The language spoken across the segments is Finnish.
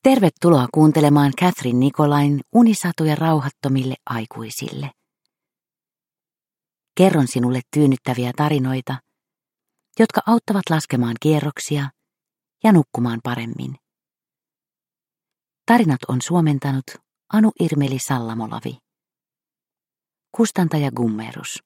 Tervetuloa kuuntelemaan Catherine Nicolain unisatuja rauhattomille aikuisille. Kerron sinulle tyynnyttäviä tarinoita, jotka auttavat laskemaan kierroksia ja nukkumaan paremmin. Tarinat on suomentanut Anu Irmeli Sallamolavi. Kustantaja Gummerus.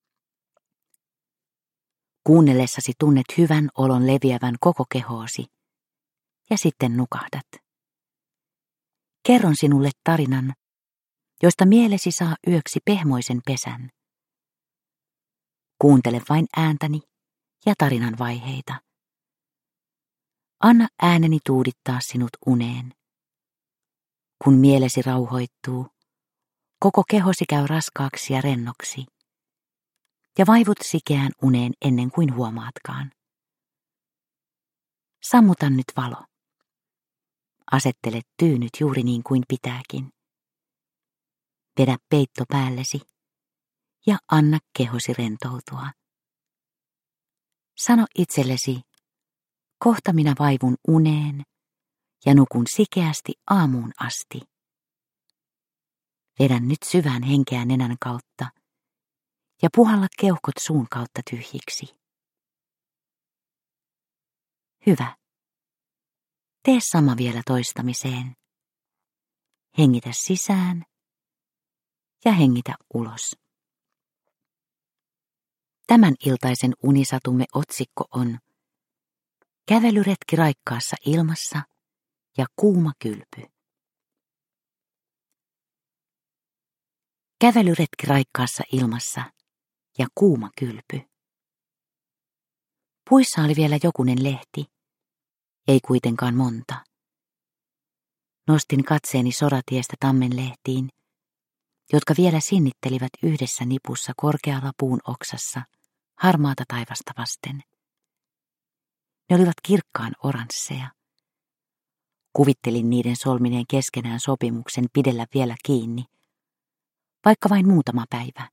Kuunnellessasi tunnet hyvän olon leviävän koko kehoosi ja sitten nukahdat. Kerron sinulle tarinan, josta mielesi saa yöksi pehmoisen pesän. Kuuntele vain ääntäni ja tarinan vaiheita. Anna ääneni tuudittaa sinut uneen. Kun mielesi rauhoittuu, koko kehosi käy raskaaksi ja rennoksi, ja vaivut sikeään uneen ennen kuin huomaatkaan. Sammuta nyt valo. Asettele tyynyt juuri niin kuin pitääkin. Vedä peitto päällesi ja anna kehosi rentoutua. Sano itsellesi, kohta minä vaivun uneen ja nukun sikeästi aamuun asti. Vedä nyt syvään henkeä nenän kautta ja puhalla keuhkot suun kautta tyhjiksi. Hyvä. Tee sama vielä toistamiseen. Hengitä sisään ja hengitä ulos. Tämän iltaisen unisatumme otsikko on Kävelyretki raikkaassa ilmassa ja kuuma kylpy. Kävelyretki raikkaassa ilmassa ja kuuma kylpy. Puissa oli vielä jokunen lehti, ei kuitenkaan monta. Nostin katseeni soratiestä tammenlehtiin, jotka vielä sinnittelivät yhdessä nipussa korkealla puun oksassa harmaata taivasta vasten. Ne olivat kirkkaan oransseja. Kuvittelin niiden solmineen keskenään sopimuksen pidellä vielä kiinni, vaikka vain muutama päivä.